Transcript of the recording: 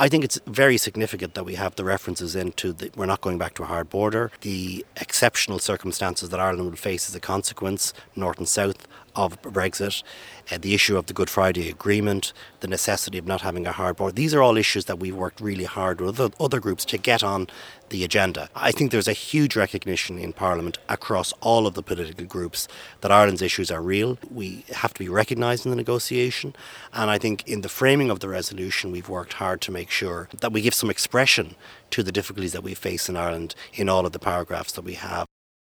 I think it's very significant that we have the references into we're not going back to a hard border, the exceptional circumstances that Ireland will face as a consequence, north and south, of Brexit, the issue of the Good Friday Agreement, the necessity of not having a hard border. These are all issues that we've worked really hard with other groups to get on the agenda. I think there's a huge recognition in Parliament across all of the political groups that Ireland's issues are real. We have to be recognised in the negotiation, and I think in the framing of the resolution we've worked hard to make sure that we give some expression to the difficulties that we face in Ireland in all of the paragraphs that we have.